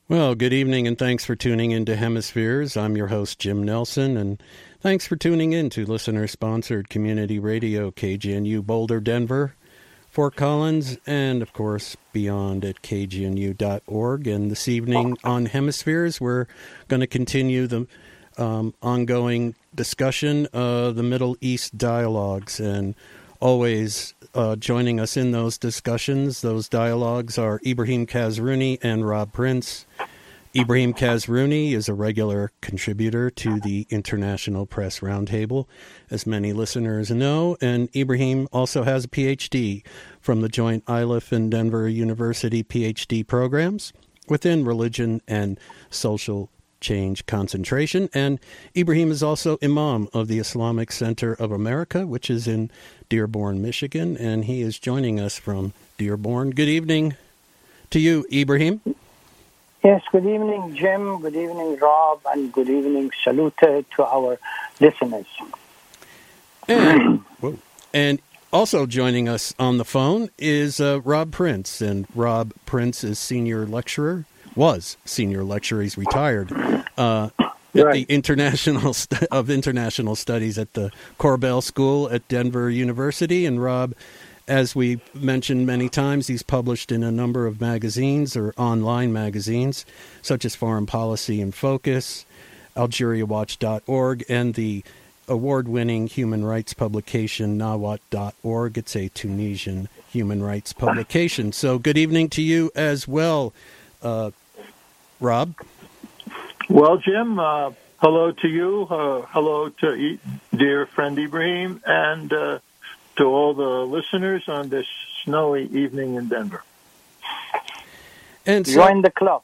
Well, good evening, and thanks for tuning into Hemispheres. I'm your host, Jim Nelson, and thanks for tuning in to listener-sponsored community radio, KGNU Boulder, Denver, Fort Collins, and, of course, beyond at kgnu.org. And this evening on Hemispheres, we're going to continue the ongoing discussion of the Middle East dialogues, and always joining us in those discussions, those dialogues, are Ibrahim Kazruni and Rob Prince. Ibrahim Kazruni is a regular contributor to the International Press Roundtable, as many listeners know, and Ibrahim also has a PhD from the joint Iliff and Denver University PhD programs within religion and social change concentration. And Ibrahim is also Imam of the Islamic Center of America, which is in Dearborn, Michigan, and he is joining us from Dearborn. Good evening to you, Ibrahim. Yes, good evening, Jim. Good evening, Rob, and good evening, salute to our listeners. And also joining us on the phone is Rob Prince, and Rob Prince is was senior lecturer. He's retired at the International Studies at the Korbel School at Denver University. And Rob, as we mentioned many times, he's published in a number of magazines or online magazines, such as Foreign Policy in Focus, AlgeriaWatch.org, and the award-winning human rights publication Nawat.org. It's a Tunisian human rights publication. So good evening to you as well, Rob. Well, Jim, hello to you. Hello to dear friend Ibrahim, and to all the listeners on this snowy evening in Denver. And so, join the club.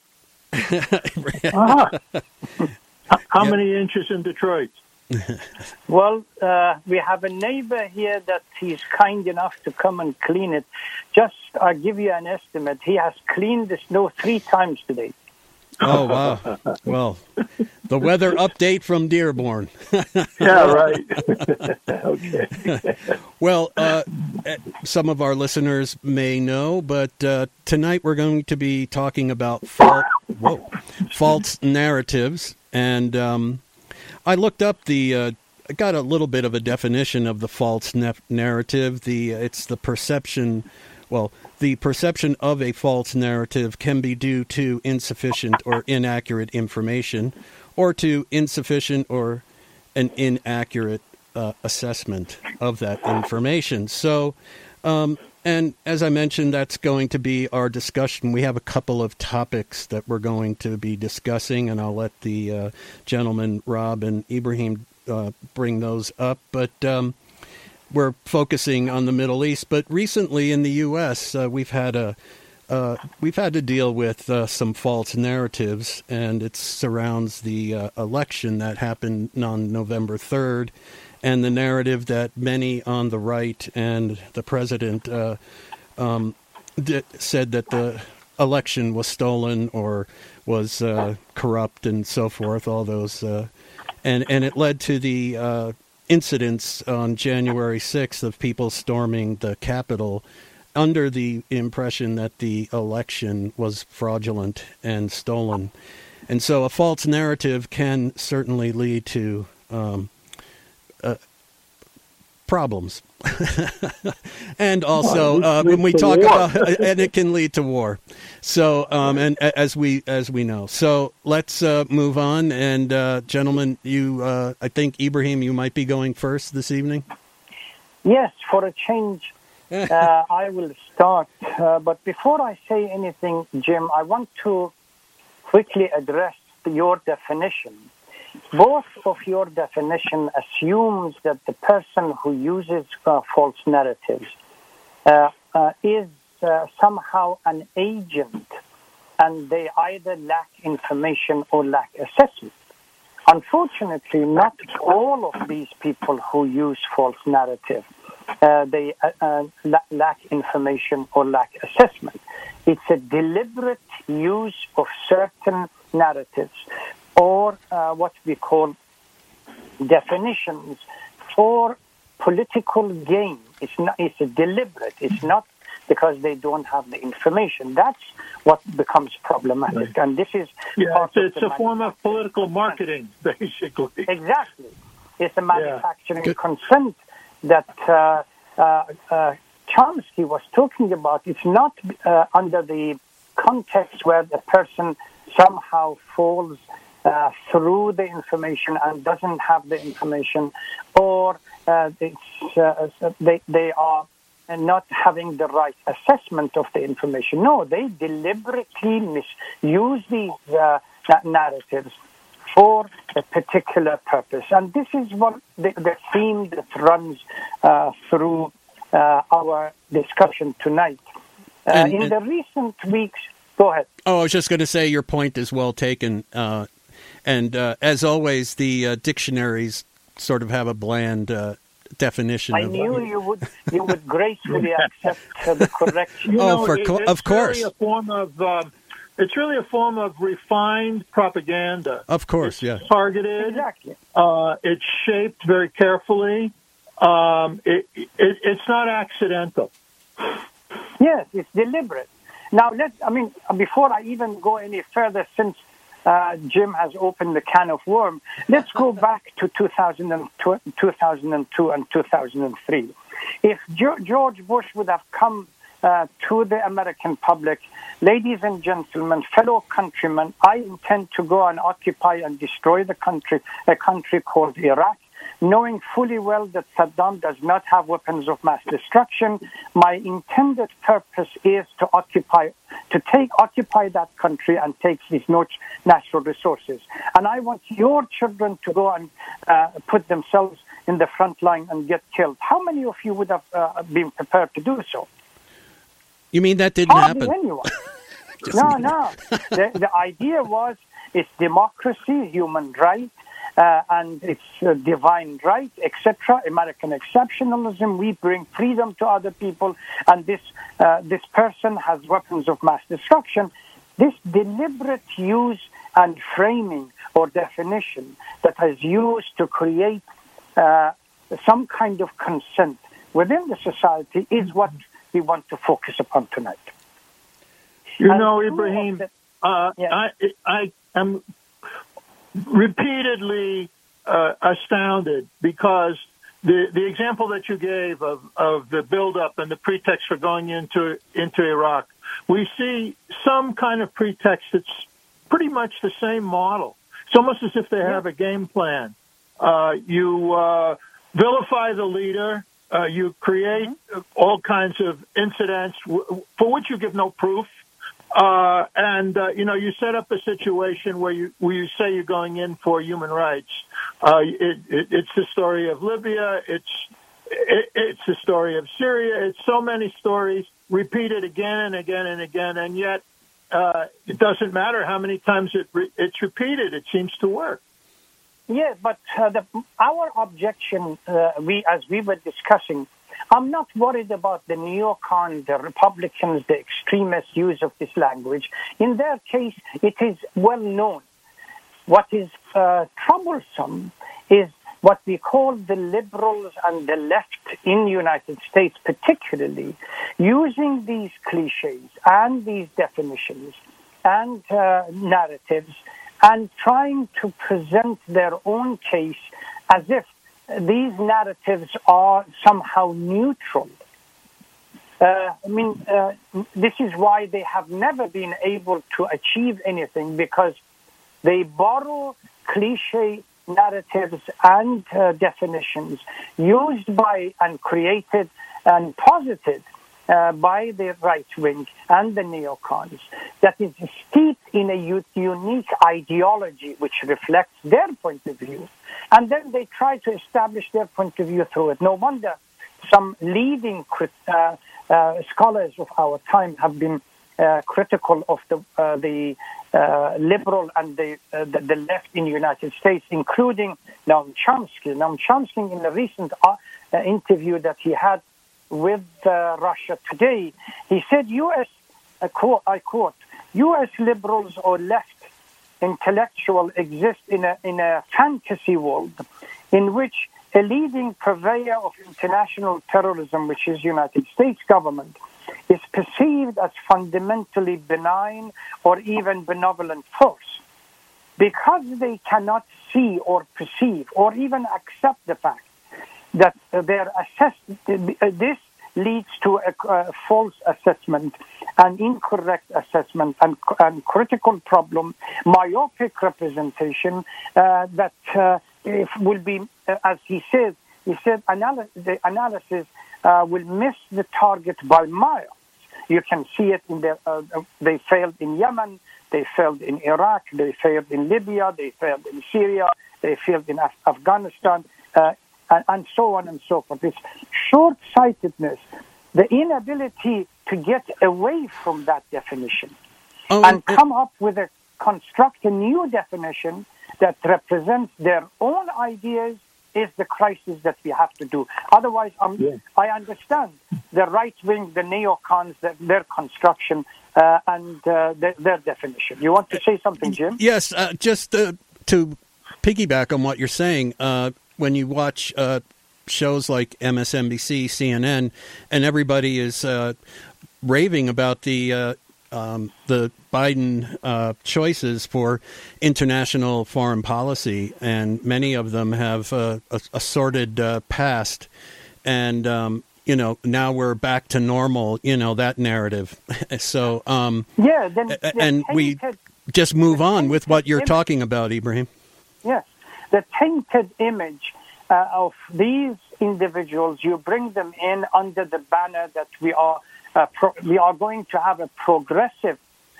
How many inches in Detroit? Well, we have a neighbor here that he's kind enough to come and clean it. Just, I'll give you an estimate. He has cleaned the snow 3 times today. Oh, wow. Well, the weather update from Dearborn. Yeah, right. Okay. Well, some of our listeners may know, but tonight we're going to be talking about false narratives. And I looked up I got a little bit of a definition of the false narrative. It's the perception, the perception of a false narrative can be due to insufficient or inaccurate information, or to insufficient or an inaccurate assessment of that information. So, and as I mentioned, that's going to be our discussion. We have a couple of topics that we're going to be discussing, and I'll let the gentlemen, Rob and Ibrahim, bring those up. But we're focusing on the Middle East. But recently in the U.S., we've had to deal with some false narratives, and it surrounds the election that happened on November 3rd, and the narrative that many on the right and the president said that the election was stolen or was corrupt and so forth. All those, and it led to the incidents on January 6th of people storming the Capitol under the impression that the election was fraudulent and stolen. And so a false narrative can certainly lead to problems. And also when we talk about, and it can lead to war. So, and as we know, so let's move on. And gentlemen, I think Ibrahim, you might be going first this evening. Yes, for a change, I will start. But before I say anything, Jim, I want to quickly address your definition. Both of your definition assumes that the person who uses false narratives is somehow an agent, and they either lack information or lack assessment. Unfortunately, not all of these people who use false narrative, they lack information or lack assessment. It's a deliberate use of certain narratives or what we call definitions for political gain. It's a deliberate. It's not because they don't have the information. That's what becomes problematic. And this is it's a form of political marketing, basically. Exactly. It's a manufacturing consent that Chomsky was talking about. It's not under the context where the person somehow falls through the information and doesn't have the information, or they are not having the right assessment of the information. No, they deliberately misuse these narratives for a particular purpose. And this is what the theme that runs through our discussion tonight. In the recent weeks, go ahead. Oh, I was just going to say your point is well taken. And as always, the dictionaries sort of have a bland definition. I knew you would gracefully accept the correction. Of course. It's really a form of refined propaganda. Of course, it's targeted. Exactly. It's shaped very carefully. It's not accidental. Yes, it's deliberate. Now, before I even go any further, since Jim has opened the can of worms, let's go back to 2002 and 2003. If George Bush would have come to the American public, ladies and gentlemen, fellow countrymen, I intend to go and occupy and destroy a country called Iraq, knowing fully well that Saddam does not have weapons of mass destruction. My intended purpose is to occupy that country and take its natural resources. And I want your children to go and put themselves in the front line and get killed. How many of you would have been prepared to do so? You mean that didn't happen? Anyone. No. The idea was it's democracy, human right, and it's divine right, etc. American exceptionalism. We bring freedom to other people, and this person has weapons of mass destruction. This deliberate use and framing or definition that is used to create some kind of consent within the society is what we want to focus upon tonight. Ibrahim, I am repeatedly astounded because the example that you gave of the buildup and the pretext for going into Iraq, we see some kind of pretext that's pretty much the same model. It's almost as if they have a game plan. You vilify the leader. You create all kinds of incidents for which you give no proof. You set up a situation where you say you're going in for human rights. It's the story of Libya. It's the story of Syria. It's so many stories repeated again and again and again, and yet it doesn't matter how many times it's repeated. It seems to work. Yeah, but our objection, as we were discussing, I'm not worried about the neocon, the Republicans, the extremist use of this language. In their case, it is well known. What is troublesome is what we call the liberals and the left in the United States, particularly, using these cliches and these definitions and narratives and trying to present their own case as if these narratives are somehow neutral. This is why they have never been able to achieve anything, because they borrow cliche narratives and definitions used by and created and posited by the right wing and the neocons that is steeped in a unique ideology which reflects their point of view. And then they try to establish their point of view through it. No wonder some leading scholars of our time have been critical of the liberal and the left in the United States, including Noam Chomsky. Noam Chomsky, in a recent interview that he had with Russia Today, he said, I quote, U.S. liberals or left intellectual exist in a fantasy world in which a leading purveyor of international terrorism, which is United States government, is perceived as fundamentally benign or even benevolent force. Because they cannot see or perceive or even accept the fact that this leads to a false assessment, an incorrect assessment, and critical problem, myopic representation that will be, as he said, the analysis will miss the target by miles. You can see it in they failed in Yemen, they failed in Iraq, they failed in Libya, they failed in Syria, they failed in Afghanistan, and so on and so forth. It's short-sightedness, the inability to get away from that definition and come up with construct a new definition that represents their own ideas is the crisis that we have to do. Otherwise, I understand the right wing, the neocons, their construction and their definition. You want to say something, Jim? Yes, just to piggyback on what you're saying, when you watch shows like MSNBC, CNN, and everybody is raving about the Biden choices for international foreign policy, and many of them have a sordid past, and now we're back to normal. That narrative. So then we just move on with what you're talking about, Ibrahim. Yes, the tainted image of these individuals. You bring them in under the banner that we are going to have a progressive,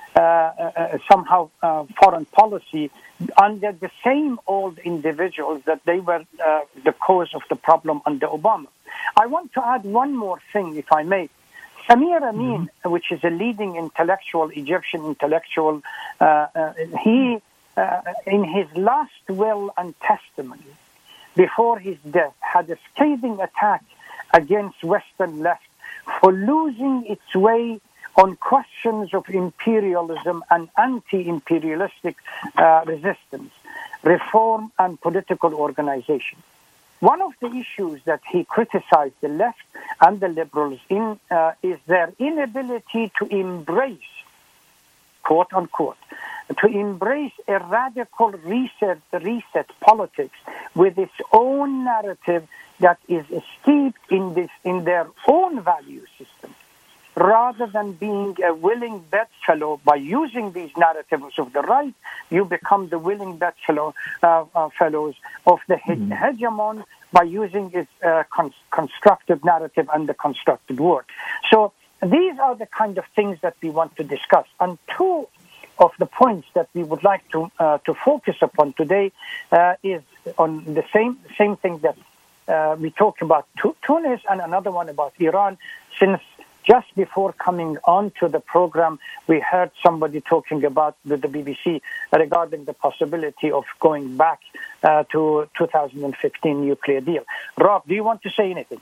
foreign policy under the same old individuals that they were the cause of the problem under Obama. I want to add one more thing, if I may. Samir Amin, which is a leading Egyptian intellectual, he, in his last will and testimony, before his death, had a scathing attack against Western left for losing its way on questions of imperialism and anti-imperialistic resistance, reform, and political organization. One of the issues that he criticized the left and the liberals in is their inability to embrace, quote unquote, to embrace a radical reset politics with its own narrative that is steeped in their own value system, rather than being a willing bedfellow. By using these narratives of the right, you become the willing bedfellows of the hegemon by using its constructive narrative and the constructed word. So these are the kind of things that we want to discuss. And two of the points that we would like to focus upon today is on the same thing that we talked about Tunis, and another one about Iran. Since just before coming on to the program, we heard somebody talking about the BBC regarding the possibility of going back to 2015 nuclear deal. Rob, do you want to say anything?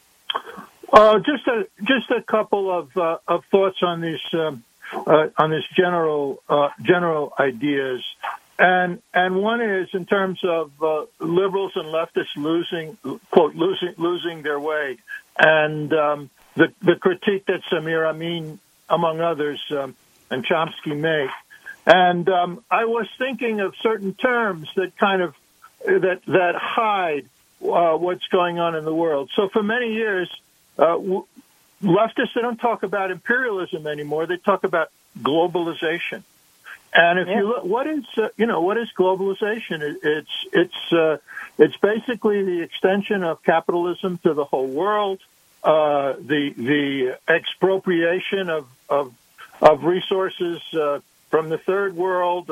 Just a couple of thoughts on this general ideas, and one is in terms of liberals and leftists losing their way, and the critique that Samir Amin, among others, and Chomsky make. And I was thinking of certain terms that kind of that hide what's going on in the world. So for many years, leftists, they don't talk about imperialism anymore. They talk about globalization. And if you look, what is globalization? It's basically the extension of capitalism to the whole world. The expropriation of resources from the third world,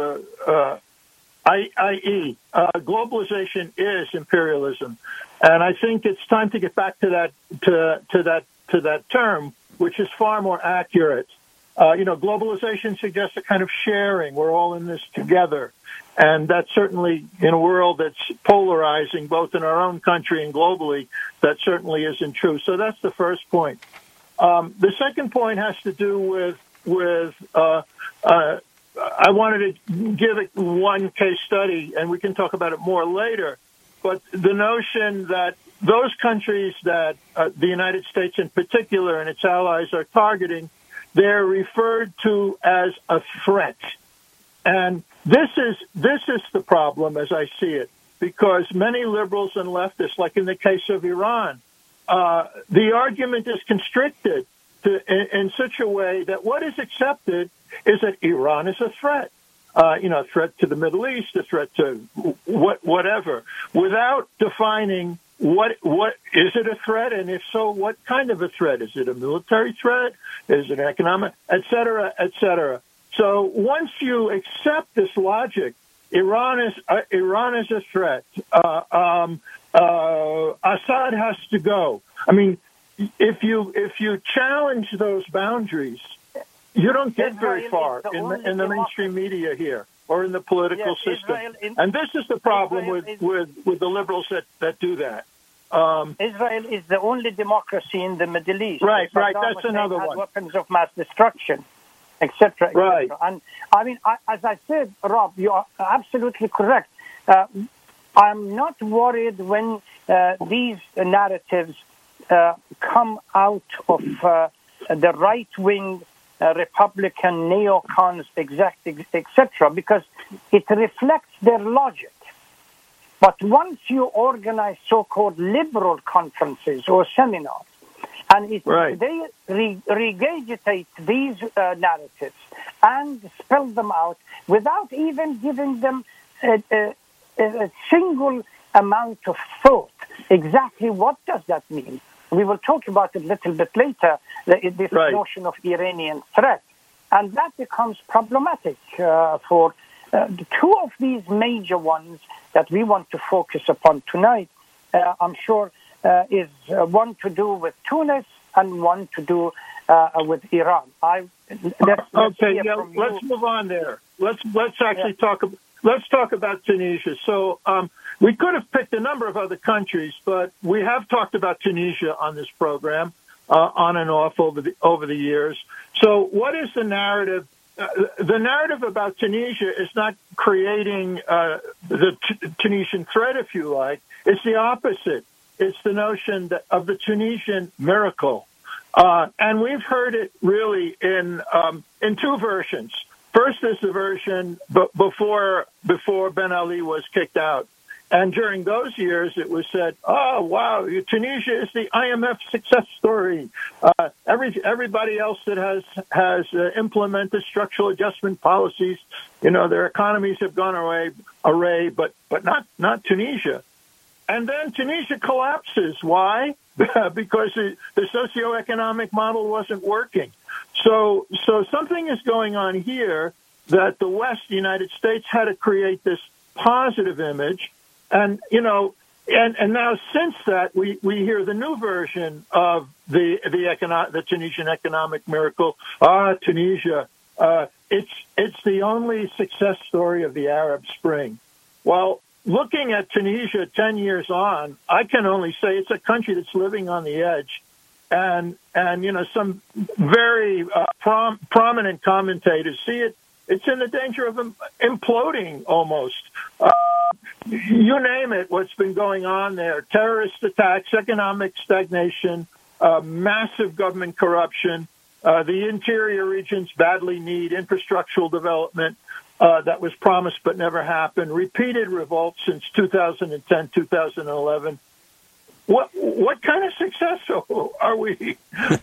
i.e., globalization is imperialism, and I think it's time to get back to that term, which is far more accurate. Globalization suggests a kind of sharing. We're all in this together. And that's certainly, in a world that's polarizing, both in our own country and globally, that certainly isn't true. So that's the first point. The second point has to do with I wanted to give it one case study, and we can talk about it more later. But the notion that those countries that the United States in particular and its allies are targeting, they're referred to as a threat. And this is the problem as I see it, because many liberals and leftists, like in the case of Iran, the argument is constricted in such a way that what is accepted is that Iran is a threat. A threat to the Middle East, a threat to whatever, without defining what is it a threat, and if so, what kind of a threat? Is it a military threat? Is it an economic, et cetera, et cetera? So once you accept this logic, Iran is a threat. Assad has to go. I mean, if you challenge those boundaries, you don't get very far in the mainstream media here or in the political system. And this is the problem with the liberals that do that. Israel is the only democracy in the Middle East. Right. That's another one. Weapons of mass destruction, etc. Right. And I mean, as I said, Rob, you are absolutely correct. I'm not worried when these narratives come out of the right-wing Republican neocons, etc., because it reflects their logic. But once you organize so-called liberal conferences or seminars, and they regurgitate these narratives and spell them out without even giving them a single amount of thought, exactly what does that mean? We will talk about it a little bit later, this notion of Iranian threat. And that becomes problematic for the two of these major ones that we want to focus upon tonight. I'm sure is one to do with Tunis and one to do with Iran. Let's move on there. Let's actually talk. Let's talk about Tunisia. So we could have picked a number of other countries, but we have talked about Tunisia on this program on and off over the years. So what is the narrative? The narrative about Tunisia is not creating the Tunisian threat, if you like. It's the opposite. It's the notion of the Tunisian miracle. And we've heard it really in two versions. First is the version before Ben Ali was kicked out. And during those years, it was said, oh, wow, Tunisia is the IMF success story. Everybody else that has implemented structural adjustment policies, their economies have gone array, but not Tunisia. And then Tunisia collapses. Why? Because the socioeconomic model wasn't working. So something is going on here that the West, the United States, had to create this positive image. And, and now since that, we hear the new version of the Tunisian economic miracle. Tunisia, it's the only success story of the Arab Spring. Well, looking at Tunisia 10 years on, I can only say it's a country that's living on the edge. And some very prominent commentators see it. It's in the danger of imploding almost. You name it, what's been going on there. Terrorist attacks, economic stagnation, massive government corruption. The interior regions badly need infrastructural development that was promised but never happened. Repeated revolts since 2010, 2011. What kind of success are we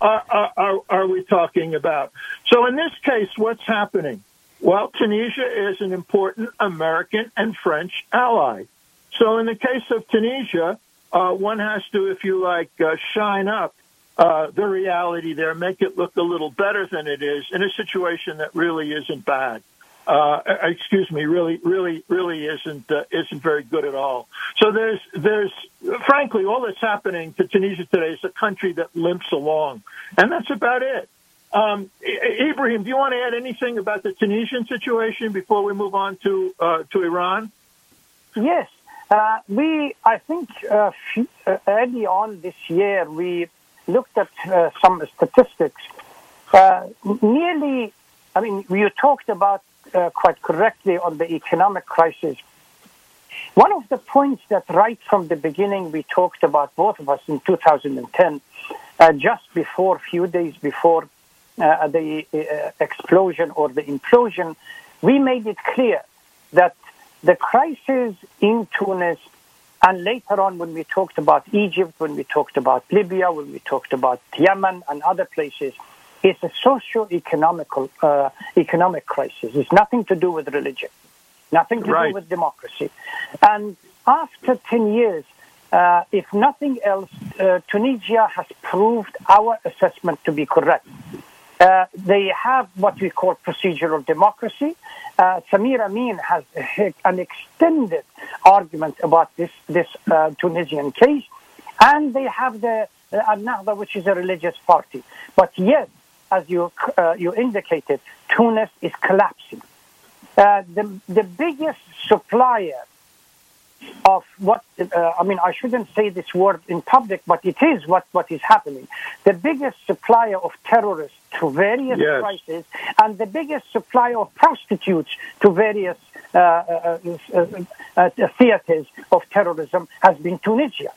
talking about? So in this case, what's happening? Well, Tunisia is an important American and French ally. So in the case of Tunisia, one has to, if you like, shine up the reality there, make it look a little better than it is in a situation that really isn't bad. Really isn't very good at all. So there's frankly, all that's happening to Tunisia today is a country that limps along, and that's about it. Ibrahim, do you want to add anything about the Tunisian situation before we move on to Iran? Yes, I think early on this year we looked at some statistics. You talked about quite correctly on the economic crisis. One of the points that right from the beginning we talked about, both of us, in 2010, just before, few days before the explosion or the implosion, we made it clear that the crisis in Tunis, and later on when we talked about Egypt, when we talked about Libya, when we talked about Yemen and other places, is a socio-economic crisis. It's nothing to do with religion, nothing to do with democracy. And after 10 years, if nothing else, Tunisia has proved our assessment to be correct. They have what we call procedural democracy. Samir Amin has an extended argument about this Tunisian case, and they have the Al-Nahda, which is a religious party. But yes, as you indicated, Tunis is collapsing. The biggest supplier of what, I shouldn't say this word in public, but it is what is happening. The biggest supplier of terrorists to various crises, and the biggest supplier of prostitutes to various theaters of terrorism has been Tunisia.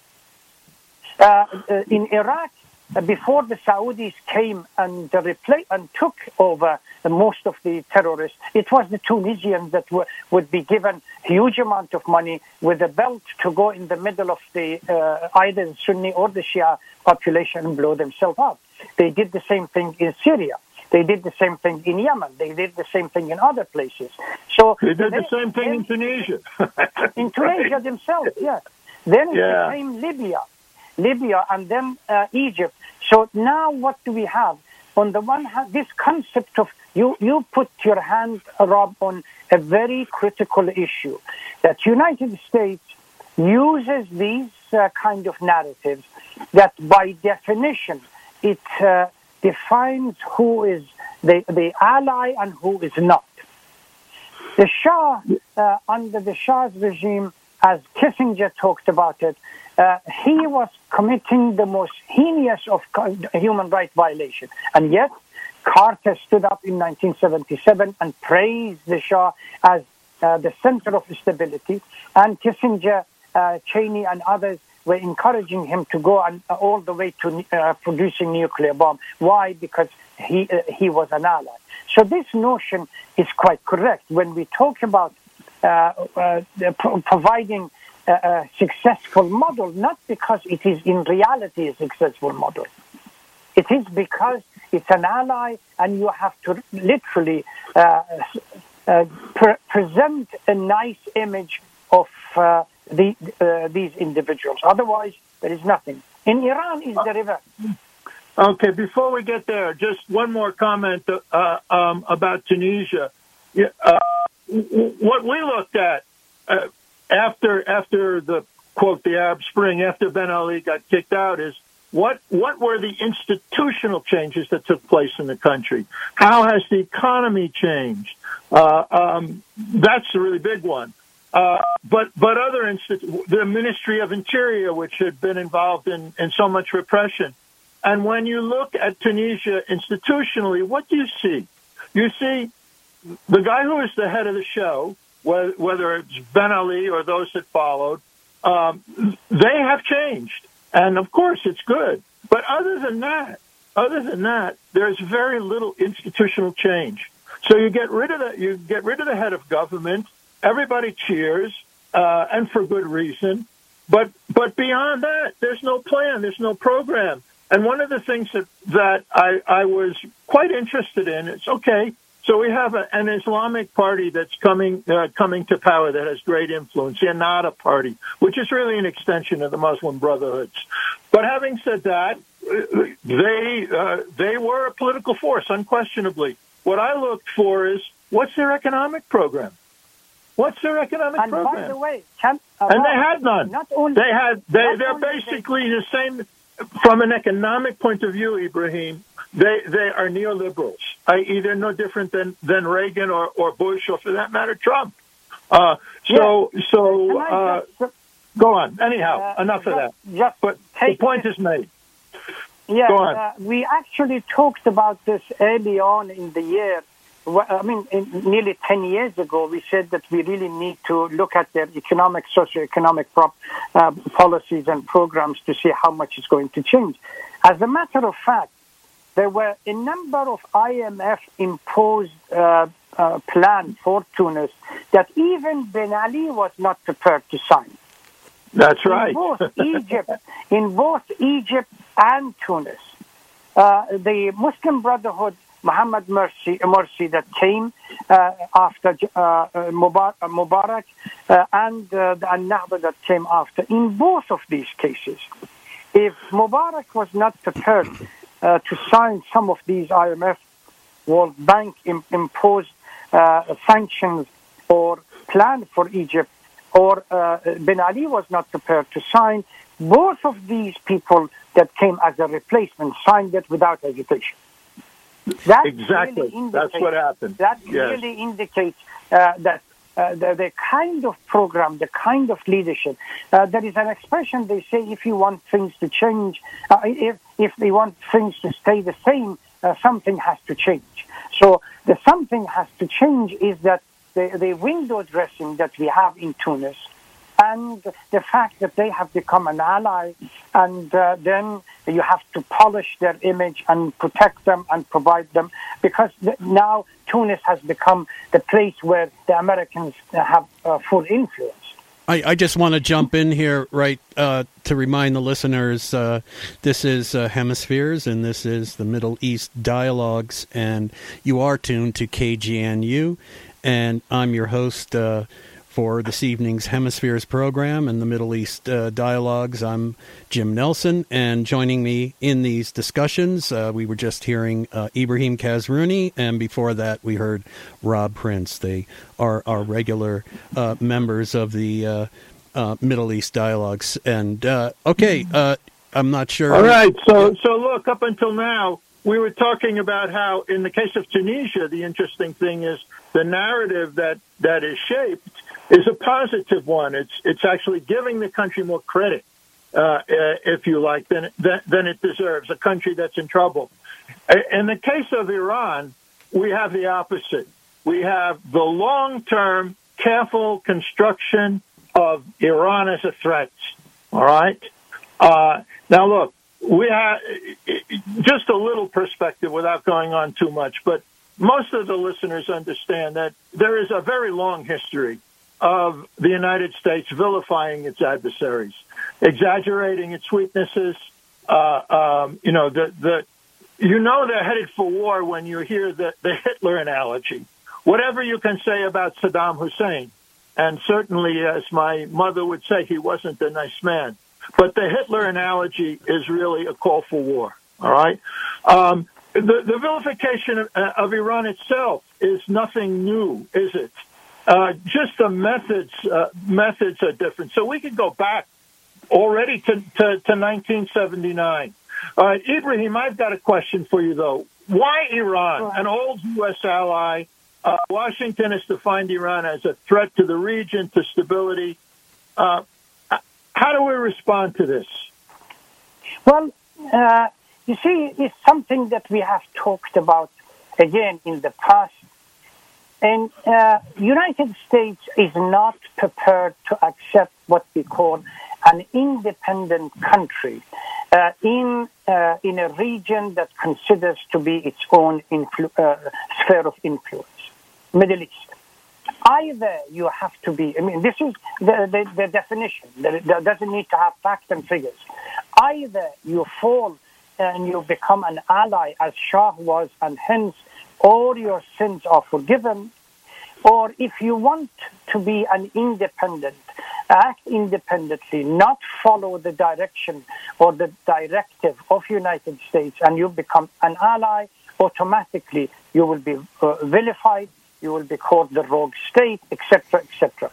In Iraq, before the Saudis came and took over most of the terrorists, it was the Tunisians that would be given huge amount of money with a belt to go in the middle of the either the Sunni or the Shia population and blow themselves up. They did the same thing in Syria. They did the same thing in Yemen. They did the same thing in other places. So they did the same thing in Tunisia. In Tunisia themselves, yes. Then it became Libya, and then Egypt. So now what do we have? On the one hand, this concept of you put your hand, Rob, on a very critical issue, that United States uses these kind of narratives that by definition it defines who is the ally and who is not. The Shah, under the Shah's regime, as Kissinger talked about it, he was committing the most heinous of human rights violations. And yet, Carter stood up in 1977 and praised the Shah as the center of stability. And Kissinger, Cheney, and others were encouraging him to go all the way to producing nuclear bomb. Why? Because he was an ally. So this notion is quite correct. When we talk about providing a successful model, not because it is in reality a successful model. It is because it's an ally, and you have to literally present a nice image of these individuals. Otherwise, there is nothing. In Iran, is the river. Okay, before we get there, just one more comment about Tunisia. What we looked at after the, quote, the Arab Spring, after Ben Ali got kicked out, is what were the institutional changes that took place in the country? How has the economy changed? That's a really big one. But other the Ministry of Interior, which had been involved in so much repression. And when you look at Tunisia institutionally, what do you see? You see the guy who is the head of the show, whether it's Ben Ali or those that followed, they have changed. And of course, it's good. But other than that, there's very little institutional change. So you get rid of the head of government. Everybody cheers, and for good reason. But beyond that, there's no plan. There's no program. And one of the things that I was quite interested in is, okay, so we have an Islamic party that's coming to power that has great influence, the Ennahda Party, which is really an extension of the Muslim Brotherhoods. But having said that, they were a political force, unquestionably. What I looked for is, what's their economic program? What's their economic program? By the way, and they had none. They're basically the same. From an economic point of view, Ibrahim, they are neoliberals, i.e. they're no different than Reagan or Bush, or for that matter, Trump. Go on. Anyhow, enough of that. But the point is made. Yeah, we actually talked about this early on in the year nearly 10 years ago, we said that we really need to look at their socioeconomic policies and programs to see how much is going to change. As a matter of fact, there were a number of IMF-imposed plans for Tunis that even Ben Ali was not prepared to sign. That's right. In both Egypt and Tunis, the Muslim Brotherhood, Mohammed Morsi, that came after Mubarak, and the Al-Nahda that came after. In both of these cases, if Mubarak was not prepared to sign some of these IMF, World Bank imposed sanctions or plan for Egypt, or Ben Ali was not prepared to sign, both of these people that came as a replacement signed it without hesitation. That exactly. Really that's what happened. That really indicates that the kind of program, the kind of leadership. There is an expression, they say, if you want things to change, if they want things to stay the same, something has to change. So the something has to change is that the window dressing that we have in Tunis, and the fact that they have become an ally, and then you have to polish their image and protect them and provide them, because now Tunis has become the place where the Americans have full influence. I just want to jump in here, to remind the listeners, this is Hemispheres, and this is the Middle East Dialogues, and you are tuned to KGNU, and I'm your host for this evening's Hemispheres program and the Middle East Dialogues. I'm Jim Nelson, and joining me in these discussions, we were just hearing Ibrahim Kazruni, and before that we heard Rob Prince. They are our regular members of the Middle East Dialogues. And, I'm not sure. All right, so look, up until now, we were talking about how, in the case of Tunisia, the interesting thing is the narrative that is shaped is a positive one. It's actually giving the country more credit, if you like, than it deserves, a country that's in trouble. In the case of Iran, we have the opposite. We have the long-term, careful construction of Iran as a threat, all right? Now, look, we have just a little perspective without going on too much, but most of the listeners understand that there is a very long history of the United States vilifying its adversaries, exaggerating its weaknesses. They're headed for war when you hear the Hitler analogy. Whatever you can say about Saddam Hussein, and certainly, as my mother would say, he wasn't a nice man. But the Hitler analogy is really a call for war, all right? The vilification of Iran itself is nothing new, is it? Just the methods are different. So we could go back already to 1979. All right, Ibrahim, I've got a question for you, though. Why Iran, an old U.S. ally? Washington has defined Iran as a threat to the region, to stability. How do we respond to this? Well, you see, it's something that we have talked about, again, in the past. And United States is not prepared to accept what we call an independent country in a region that considers to be its own sphere of influence, Middle East. Either you have to be, this is the definition, that doesn't need to have facts and figures. Either you fall and you become an ally as Shah was, and hence all your sins are forgiven, or if you want to be an independent, act independently, not follow the direction or the directive of United States, and you become an ally, automatically you will be vilified, you will be called the rogue state, etc., etc.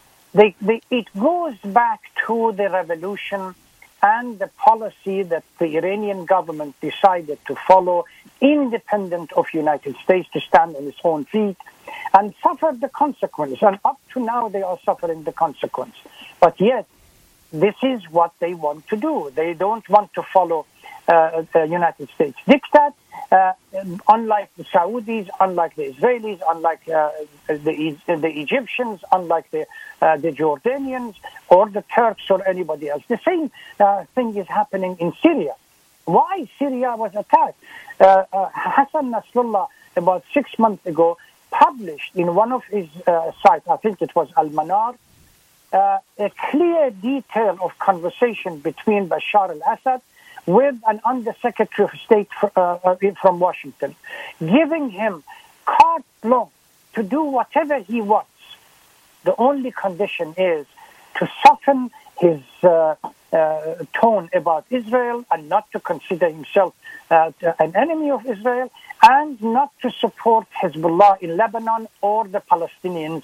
It goes back to the revolution and the policy that the Iranian government decided to follow, independent of United States, to stand on its own feet and suffer the consequence. And up to now, they are suffering the consequence. But yet, this is what they want to do. They don't want to follow the United States diktat. unlike the Saudis, unlike the Israelis, unlike the Egyptians, unlike the Jordanians or the Turks or anybody else. The same thing is happening in Syria. Why Syria was attacked? Hassan Nasrallah, about 6 months ago, published in one of his sites, I think it was Al-Manar, a clear detail of conversation between Bashar al-Assad with an Undersecretary of State from Washington, giving him carte blanche to do whatever he wants. The only condition is to soften his tone about Israel and not to consider himself an enemy of Israel and not to support Hezbollah in Lebanon or the Palestinians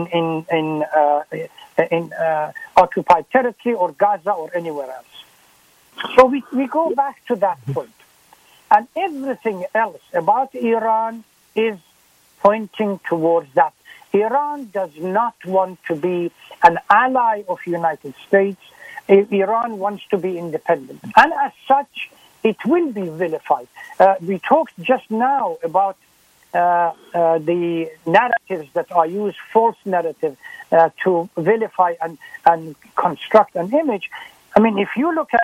in occupied territory or Gaza or anywhere else. So we go back to that point. And everything else about Iran is pointing towards that. Iran does not want to be an ally of the United States. Iran wants to be independent. And as such, it will be vilified. We talked just now about the narratives that are used, false narratives, to vilify and construct an image. I mean, if you look at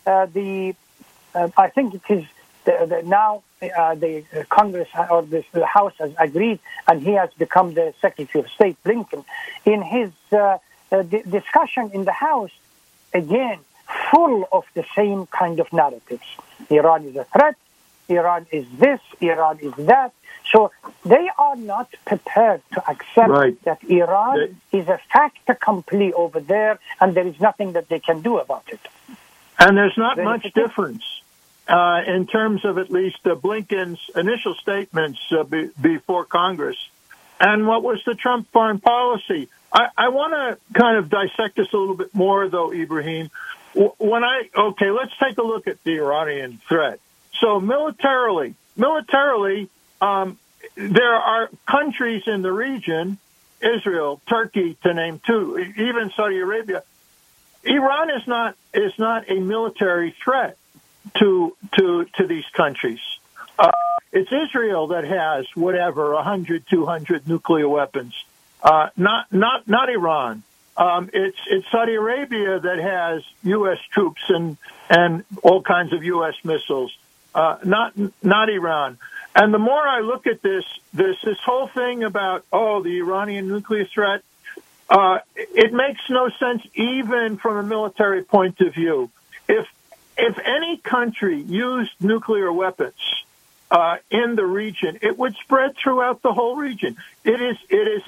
I think it is now the Congress or the House has agreed, and he has become the Secretary of State, Blinken, in his discussion in the House, again, full of the same kind of narratives. Iran is a threat, Iran is this, Iran is that. So they are not prepared to accept that Iran is a fait accompli over there, and there is nothing that they can do about it. And there's not much difference in terms of at least Blinken's initial statements before Congress and what was the Trump foreign policy. I want to kind of dissect this a little bit more, though, Ibrahim. Let's take a look at the Iranian threat. So militarily, there are countries in the region, Israel, Turkey, to name two, even Saudi Arabia. Iran is not a military threat to these countries. It's Israel that has 100, 200 nuclear weapons. Not Iran. It's Saudi Arabia that has U.S. troops and all kinds of U.S. missiles. Not Iran. And the more I look at this whole thing about the Iranian nuclear threat, it makes no sense even from a military point of view. If any country used nuclear weapons in the region, it would spread throughout the whole region. There's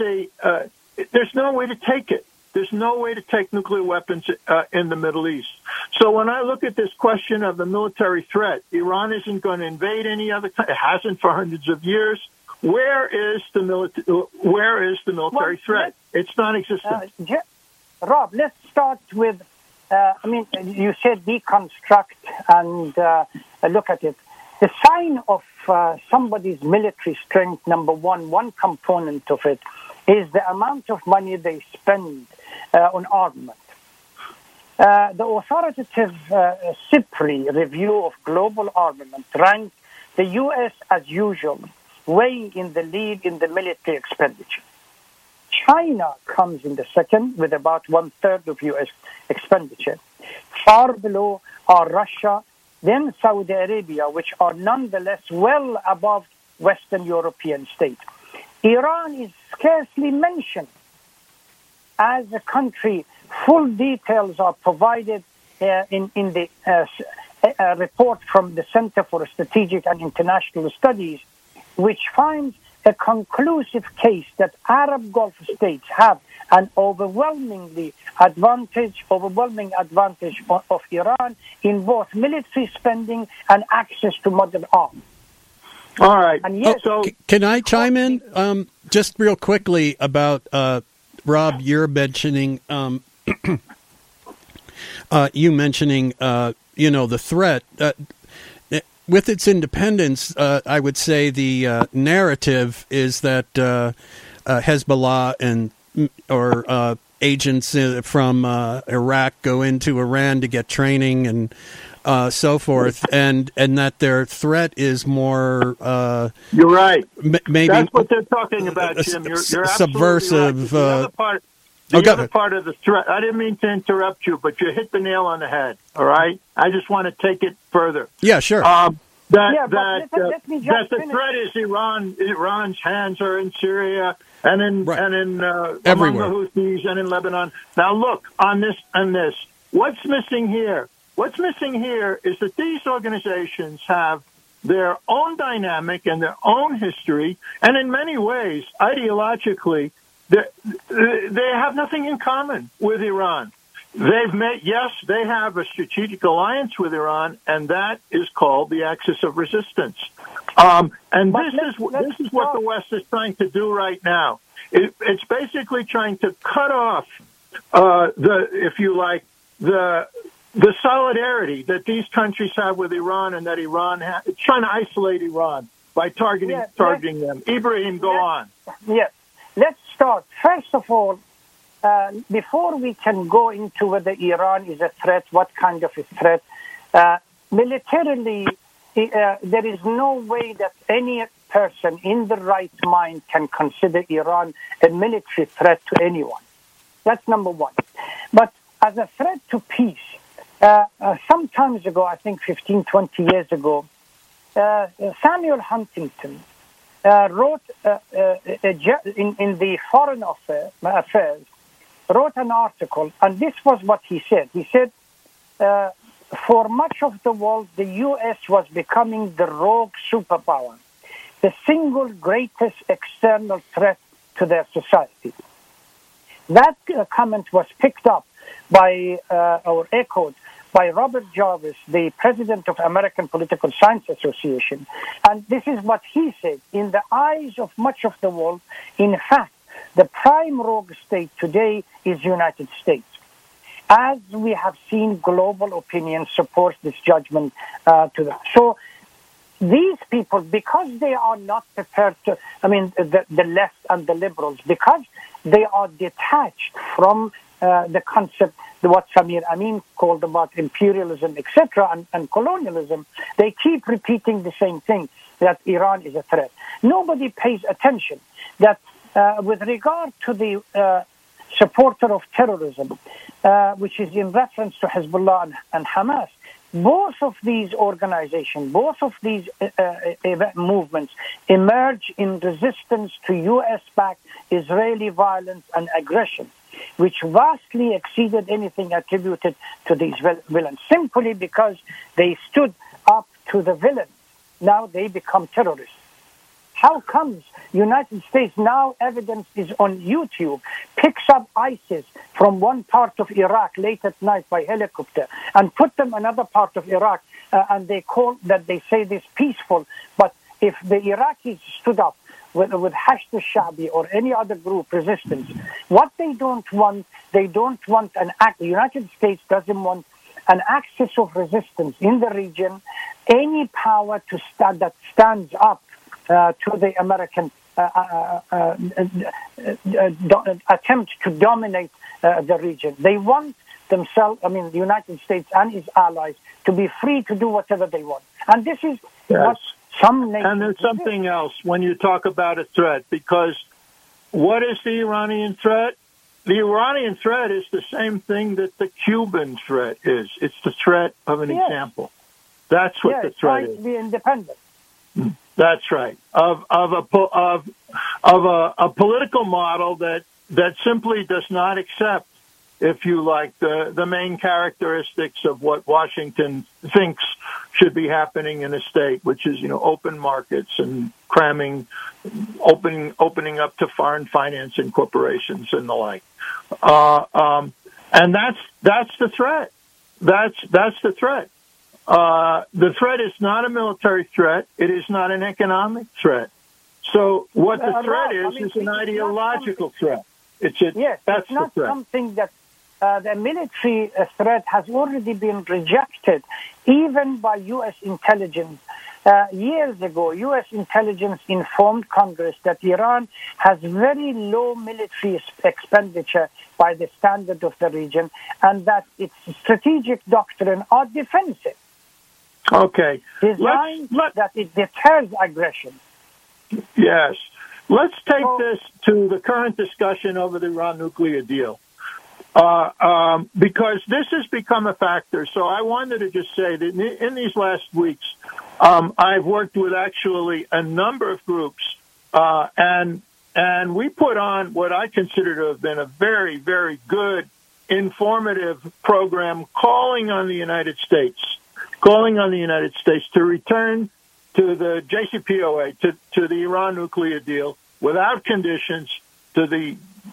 no way to take it. There's no way to take nuclear weapons in the Middle East. So when I look at this question of the military threat, Iran isn't going to invade any other country. It hasn't for hundreds of years. Where is the military threat? It's non-existent. Rob, let's start with, you said deconstruct and look at it. The sign of somebody's military strength, number one component of it, is the amount of money they spend on armament. The authoritative SIPRI review of global armament ranked the U.S. as usual way in the lead in the military expenditure. China comes in the second with about 1/3 of U.S. expenditure. Far below are Russia, then Saudi Arabia, which are nonetheless well above Western European states. Iran is scarcely mentioned as a country. Full details are provided in the report from the Center for Strategic and International Studies, which finds a conclusive case that Arab Gulf states have an overwhelming advantage of Iran in both military spending and access to modern arms. All right. And yes, can I chime in just real quickly about Rob? You're mentioning the threat. With its independence, I would say the narrative is that Hezbollah or agents from Iraq go into Iran to get training, and so forth, and that their threat is more. You're right. Maybe that's what they're talking about, Jim. You're subversive. Right. The other part of the threat. I didn't mean to interrupt you, but you hit the nail on the head. All right. I just want to take it further. Yeah, sure. let me That just the finish. threat is Iran. Iran's hands are in Syria and in among everywhere. the Houthis and in Lebanon. Now look on this. What's missing here? What's missing here is that these organizations have their own dynamic and their own history, and in many ways, ideologically, they have nothing in common with Iran. They have a strategic alliance with Iran, and that is called the Axis of Resistance. This is what the West is trying to do right now. It's basically trying to cut off the solidarity that these countries have with Iran, and that Iran it's trying to isolate Iran by targeting them. Ibrahim, go on. Yes. Let's start. First of all, before we can go into whether Iran is a threat, what kind of a threat, militarily, there is no way that any person in the right mind can consider Iran a military threat to anyone. That's number one. But as a threat to peace, some times ago, I think 15, 20 years ago, Samuel Huntington wrote in the Foreign Affairs, wrote an article, and this was what he said. He said, for much of the world, the U.S. was becoming the rogue superpower, the single greatest external threat to their society. That comment was picked up by, or echoed by Robert Jarvis, the president of American Political Science Association. And this is what he said. In the eyes of much of the world, in fact, the prime rogue state today is United States. As we have seen, global opinion supports this judgment to them. So these people, because they are not prepared to, the left and the liberals, because they are detached from the concept, what Samir Amin called about imperialism, etc., and colonialism, they keep repeating the same thing, that Iran is a threat. Nobody pays attention that with regard to the supporter of terrorism, which is in reference to Hezbollah and Hamas, both of these organizations, both of these movements emerge in resistance to U.S.-backed Israeli violence and aggression, which vastly exceeded anything attributed to these villains, simply because they stood up to the villains. Now they become terrorists. How comes United States, now evidence is on YouTube, picks up ISIS from one part of Iraq late at night by helicopter and put them another part of Iraq, and they say this peaceful. But if the Iraqis stood up with Hashd al-Sha'bi or any other group resistance, what they don't want an act. The United States doesn't want an axis of resistance in the region, any power that stands up to the American attempt to dominate the region. They want themselves, the United States and its allies, to be free to do whatever they want. And this is what some nations... And there's something else when you talk about a threat, because what is the Iranian threat? The Iranian threat is the same thing that the Cuban threat is. It's the threat of an example. That's what the threat is. To be independent. That's right. Of a political model that simply does not accept, if you like, the main characteristics of what Washington thinks should be happening in a state, which is, open markets and opening up to foreign financing corporations and the like. And that's the threat. That's the threat. The threat is not a military threat. It is not an economic threat. So what the threat is an ideological threat. That's the threat. Something that the military threat has already been rejected, even by U.S. intelligence. Years ago, U.S. intelligence informed Congress that Iran has very low military expenditure by the standard of the region, and that its strategic doctrine are defensive. Okay. designed that it deters aggression. Yes. Let's take this to the current discussion over the Iran nuclear deal, because this has become a factor. So I wanted to just say that in these last weeks, I've worked with actually a number of groups, and we put on what I consider to have been a very, very good, informative program calling on the United States to return to the JCPOA, to the Iran nuclear deal without conditions, to the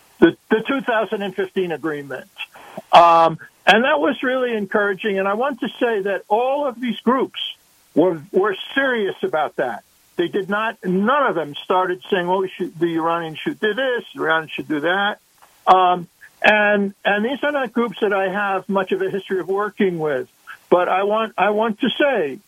2015 agreement. And that was really encouraging. And I want to say that all of these groups were serious about that. They did not, none of them started saying, oh, the Iranians should do this, the Iranians should do that. And these are not groups that I have much of a history of working with. But I want to say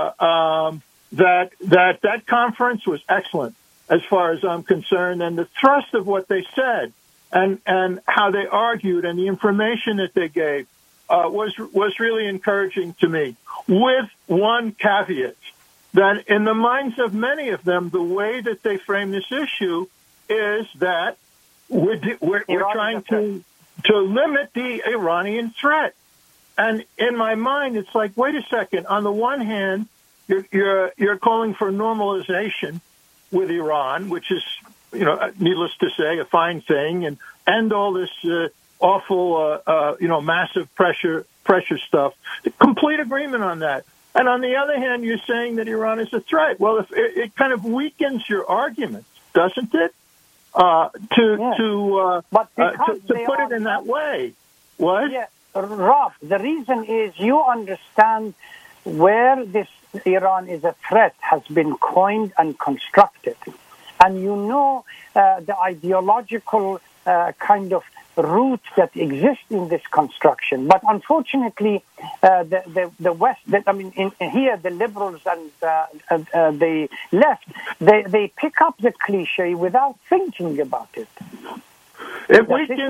that conference was excellent as far as I'm concerned, and the thrust of what they said and how they argued and the information that they gave was really encouraging to me. With one caveat, that in the minds of many of them, the way that they frame this issue is that we're trying to limit the Iranian threat. And in my mind, it's like, wait a second. On the one hand, you're calling for normalization with Iran, which is, needless to say, a fine thing, and end all this awful, massive pressure stuff. Complete agreement on that. And on the other hand, you're saying that Iran is a threat. Well, if it kind of weakens your argument, doesn't it? To put it in that way. What? Yeah. Rob, the reason is you understand where this Iran is a threat has been coined and constructed. And you know the ideological kind of root that exists in this construction. But unfortunately, the West, here the liberals and the left, they pick up the cliche without thinking about it. It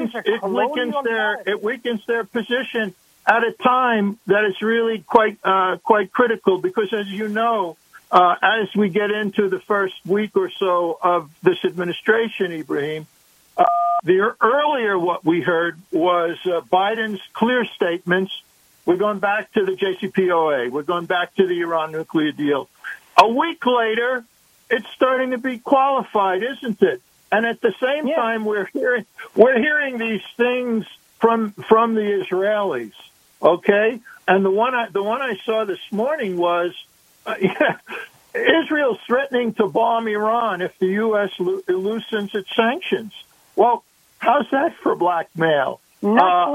weakens their position at a time that is really quite critical, because, as you know, as we get into the first week or so of this administration, Ibrahim, the earlier what we heard was Biden's clear statements. We're going back to the JCPOA. We're going back to the Iran nuclear deal. A week later, it's starting to be qualified, isn't it? And at the same time, we're hearing these things from the Israelis. Okay, and the one I saw this morning was Israel's threatening to bomb Iran if the U.S. loosens its sanctions. Well, how's that for blackmail? Not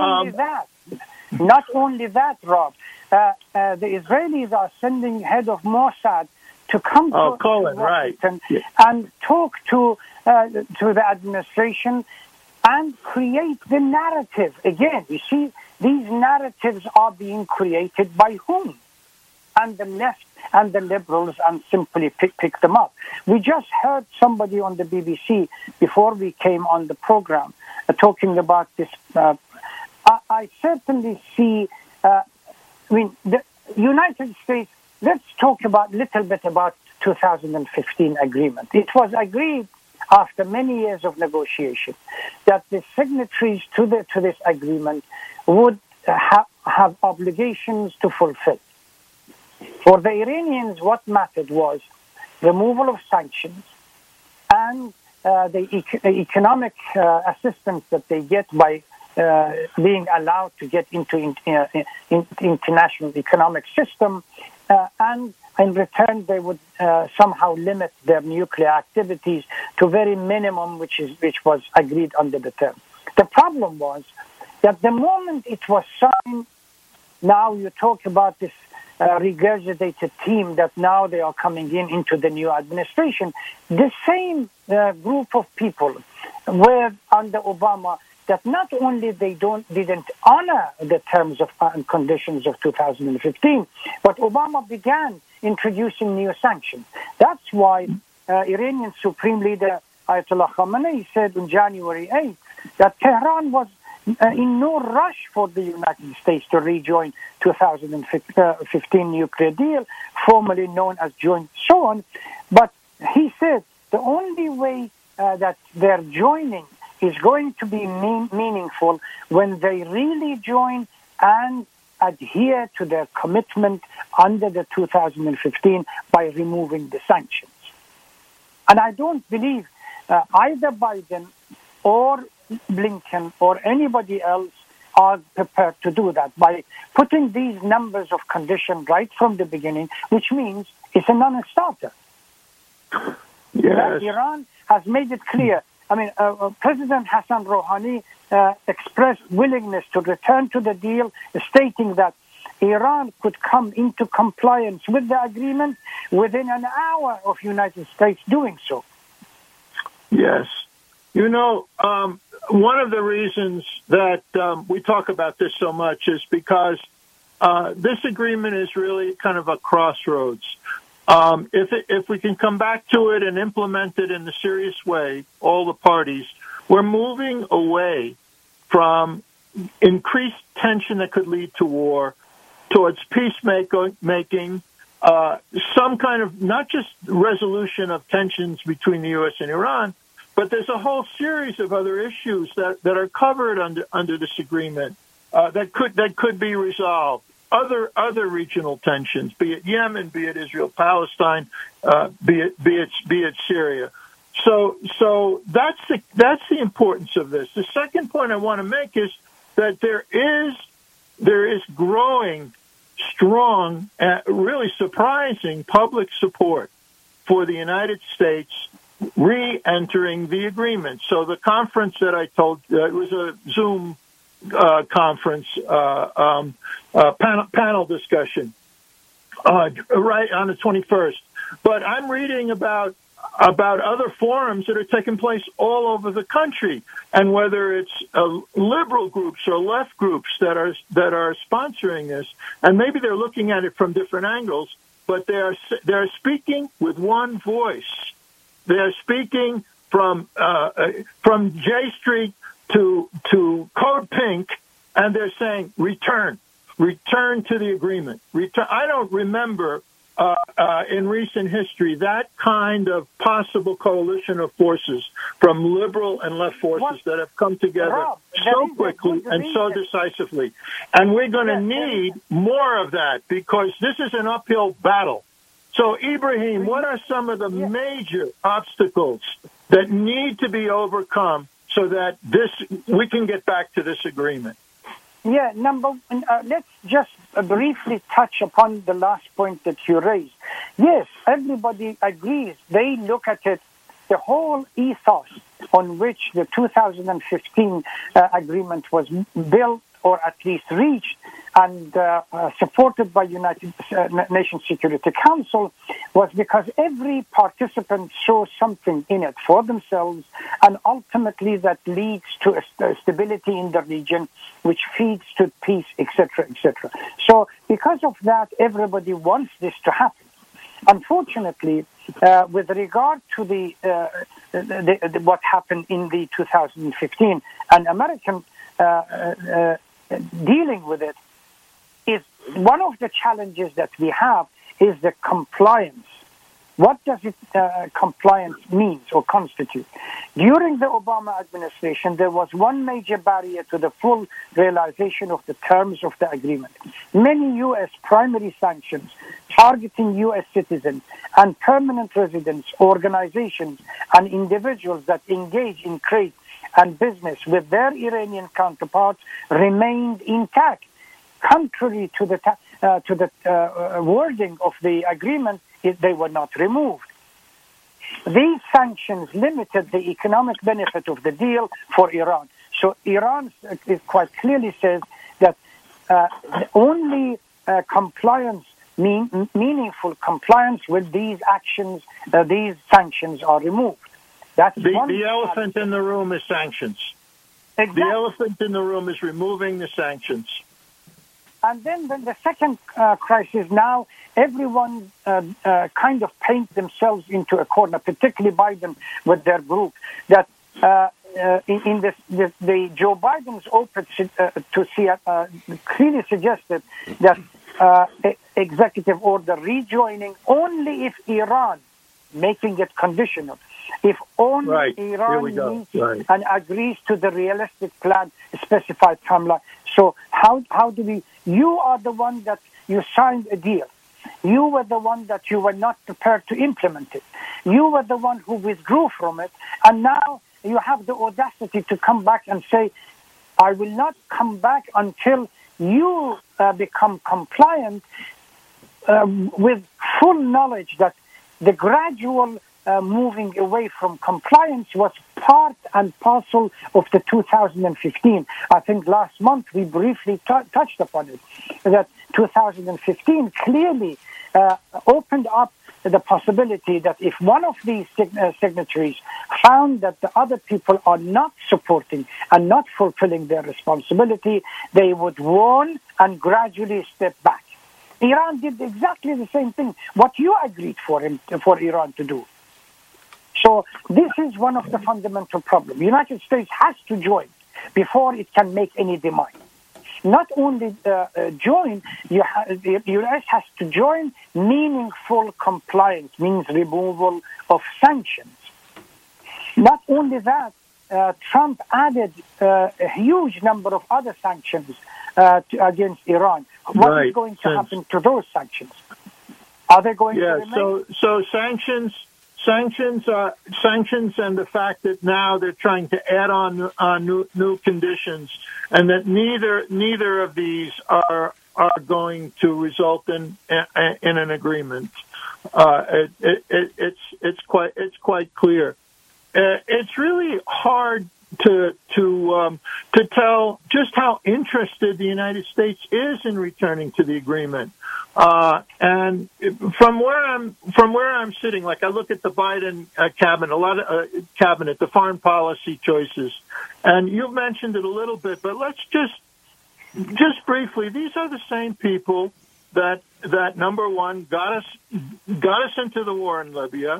only that, Rob. The Israelis are sending head of Mossad to come to Washington and talk to the administration and create the narrative. Again, you see, these narratives are being created by whom? And the left and the liberals, and simply pick them up. We just heard somebody on the BBC before we came on the program talking about this. I certainly see, the United States, let's talk a little bit about 2015 agreement. It was agreed after many years of negotiation that the signatories to this agreement would have obligations to fulfill. For the Iranians, what mattered was removal of sanctions and the economic assistance that they get by being allowed to get into international economic system, and in return they would somehow limit their nuclear activities to very minimum, which was agreed under the term. The problem was that the moment it was signed, now you talk about this regurgitated team that now they are coming into the new administration. The same group of people were under Obama that not only they didn't honor the terms of and conditions of 2015, but Obama began introducing new sanctions. That's why Iranian Supreme Leader Ayatollah Khamenei said on January 8th that Tehran was in no rush for the United States to rejoin 2015 nuclear deal, formerly known as Joint so on. But he said the only way that their joining is going to be meaningful when they really join and adhere to their commitment under the 2015 by removing the sanctions. And I don't believe either Biden or Blinken or anybody else are prepared to do that by putting these numbers of conditions right from the beginning, which means it's a non-starter. Yes. Iran has made it clear. I mean, President Hassan Rouhani expressed willingness to return to the deal, stating that Iran could come into compliance with the agreement within an hour of United States doing so. Yes. You know, one of the reasons that we talk about this so much is because this agreement is really kind of a crossroads. If we can come back to it and implement it in a serious way, all the parties, we're moving away from increased tension that could lead to war towards peacemaking, some kind of not just resolution of tensions between the U.S. and Iran, but there's a whole series of other issues that are covered under this agreement that could be resolved. Other regional tensions, be it Yemen, be it Israel-Palestine, be it Syria. So that's the importance of this. The second point I want to make is that there is growing, strong, really surprising public support for the United States re-entering the agreement. So the conference that I told, it was a Zoom conference, panel discussion, right on the 21st. But I'm reading about other forums that are taking place all over the country, and whether it's liberal groups or left groups that are sponsoring this, and maybe they're looking at it from different angles, but they're speaking with one voice. They're speaking from J Street to Code Pink, and they're saying return to the agreement. I don't remember in recent history that kind of possible coalition of forces from liberal and left forces that have come together so quickly and so decisively. And we're going to need more of that, because this is an uphill battle. So, Ibrahim, what are some of the major obstacles that need to be overcome so that we can get back to this agreement? Yeah, let's just briefly touch upon the last point that you raised. Yes, everybody agrees. They look at it, the whole ethos on which the 2015 agreement was built, or at least reached, and supported by United Nations Security Council, was because every participant saw something in it for themselves, and ultimately that leads to stability in the region, which feeds to peace, etc., etc. So because of that, everybody wants this to happen. Unfortunately, with regard to the what happened in the 2015, an American dealing with it, is one of the challenges that we have is the compliance. What does it compliance mean or constitute? During the Obama administration, there was one major barrier to the full realization of the terms of the agreement. Many U.S. primary sanctions targeting U.S. citizens and permanent residents, organizations, and individuals that engage in trade and business with their Iranian counterparts remained intact. Contrary to the wording of the agreement, they were not removed. These sanctions limited the economic benefit of the deal for Iran. So Iran quite clearly says that only compliance, meaningful compliance with these actions, these sanctions are removed. That's the elephant in the room is sanctions. Exactly. The elephant in the room is removing the sanctions. And then the second crisis now, everyone kind of paint themselves into a corner, particularly Biden with their group, that in the Joe Biden's op-ed to see clearly suggested that executive order rejoining only if Iran, making it conditional, if only Iran meets and agrees to the realistic plan, specified timeline. So how do we? You are the one that you signed a deal. You were the one that you were not prepared to implement it. You were the one who withdrew from it, and now you have the audacity to come back and say, I will not come back until you become compliant, with full knowledge that the gradual moving away from compliance was part and parcel of the 2015. I think last month we briefly touched upon it, that 2015 clearly opened up the possibility that if one of these signatories found that the other people are not supporting and not fulfilling their responsibility, they would warn and gradually step back. Iran did exactly the same thing, what you agreed for Iran to do. So this is one of the fundamental problems. The United States has to join before it can make any demand. Not only join, the U.S. has to join meaningful compliance, means removal of sanctions. Not only that, Trump added a huge number of other sanctions against Iran. What is going to happen to those sanctions? Are they going to remain? So sanctions and the fact that now they're trying to add on new conditions, and that neither of these are going to result in an agreement. It's quite clear. It's really hard to tell just how interested the United States is in returning to the agreement. And from where I'm sitting, like I look at the Biden cabinet, the foreign policy choices, and you've mentioned it a little bit, but let's just briefly, these are the same people that number one got us into the war in Libya.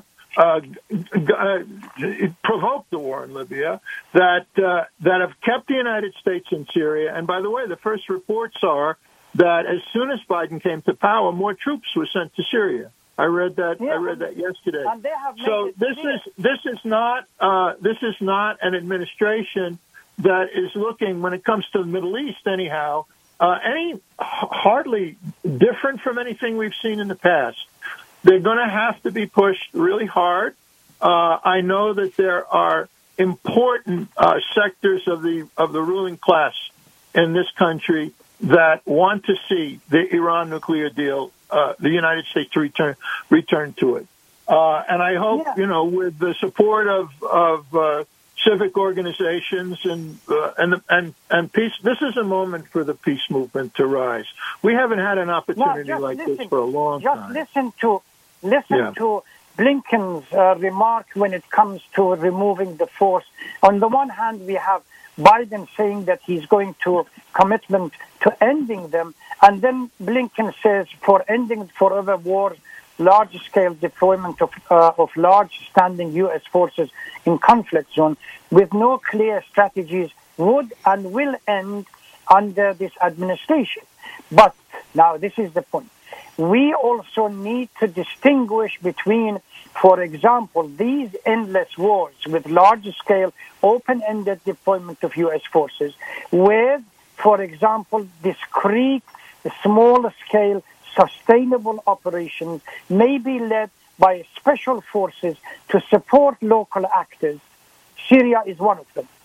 Provoked the war in Libya, that have kept the United States in Syria. And by the way, the first reports are that as soon as Biden came to power, more troops were sent to Syria. I read that. Yeah. I read that yesterday. And they have so this is not an administration that is looking, when it comes to the Middle East, anyhow, any hardly different from anything we've seen in the past. They're going to have to be pushed really hard. I know that there are important sectors of the ruling class in this country that want to see the Iran nuclear deal, the United States return to it. And I hope, with the support of civic organizations and peace, this is a moment for the peace movement to rise. We haven't had an opportunity this for a long time. Listen to Blinken's remark when it comes to removing the force. On the one hand, we have Biden saying that he's going to commitment to ending them, and then Blinken says for ending forever wars, large-scale deployment of large-standing U.S. forces in conflict zone with no clear strategies would and will end under this administration. But now this is the point. We also need to distinguish between, for example, these endless wars with large-scale, open-ended deployment of U.S. forces with, for example, discrete, small-scale, sustainable operations may be led by special forces to support local actors. Syria is one of them.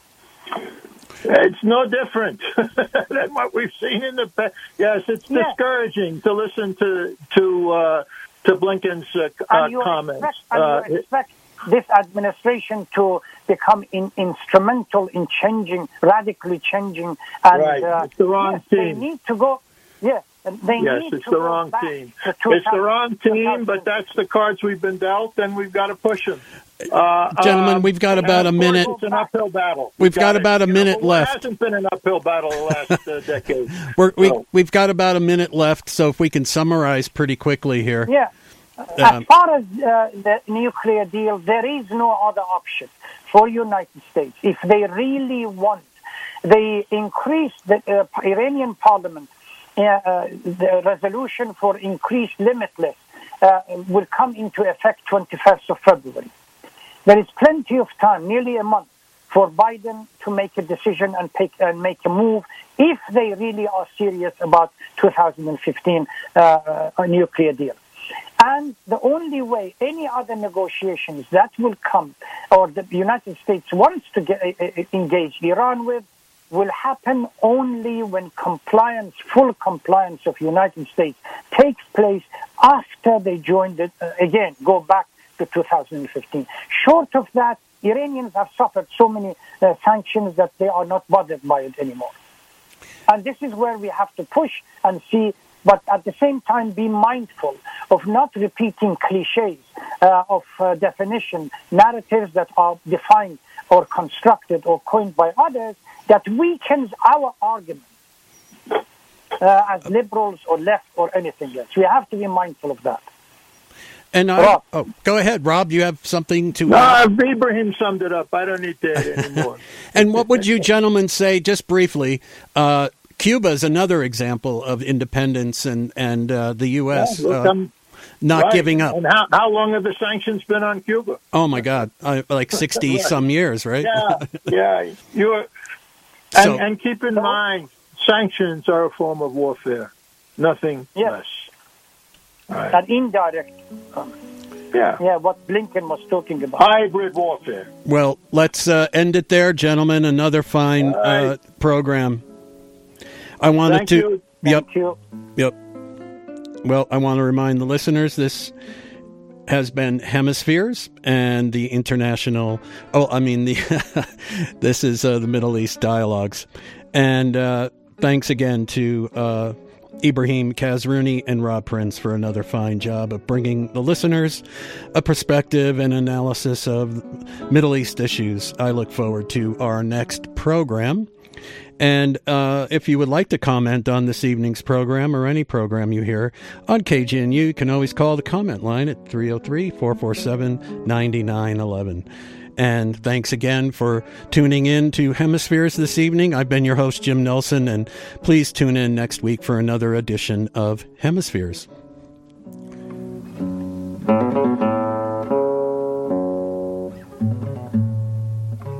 It's no different than what we've seen in the past. Yes, it's discouraging to listen to Blinken's comments. You expect this administration to become instrumental in radically changing. And, it's the wrong team. They need to go. Yes, it's the wrong team. It's the wrong team, but that's the cards we've been dealt, and we've got to push them. Gentlemen, we've got about a minute. It's an uphill battle. We've got about a minute left. It hasn't been an uphill battle the last decade. We've got about a minute left, so if we can summarize pretty quickly here. Yeah. As far as the nuclear deal, there is no other option for United States. If they really want, they increase the Iranian parliament, the resolution for increased limitless will come into effect 21st of February. There is plenty of time, nearly a month, for Biden to make a decision and make a move if they really are serious about 2015 a nuclear deal. And the only way any other negotiations that will come or the United States wants to engage Iran with will happen only when full compliance of United States takes place after they join go back to 2015. Short of that, Iranians have suffered so many sanctions that they are not bothered by it anymore. And this is where we have to push and see, but at the same time be mindful of not repeating cliches of definition, narratives that are defined or constructed or coined by others that weakens our argument as liberals or left or anything else. We have to be mindful of that. And go ahead, Rob. You have something to Ibrahim summed it up. I don't need to add anymore. And what would you gentlemen say, just briefly, Cuba is another example of independence and the U.S. Not giving up. And how long have the sanctions been on Cuba? Oh, my God. Like 60-some years, right? Yeah. And keep in mind, sanctions are a form of warfare. Nothing less. Right. An indirect. What Blinken was talking about. Hybrid warfare. Well, let's end it there, gentlemen. Another fine program. I wanted to. Thank you. Yep. Well, I want to remind the listeners this has been Hemispheres and the international. This is the Middle East Dialogues, and thanks again to Ibrahim Kazruni and Rob Prince for another fine job of bringing the listeners a perspective and analysis of Middle East issues. I look forward to our next program. And if you would like to comment on this evening's program or any program you hear on KGNU, you can always call the comment line at 303-447-9911. And thanks again for tuning in to Hemispheres this evening. I've been your host, Jim Nelson, and please tune in next week for another edition of Hemispheres.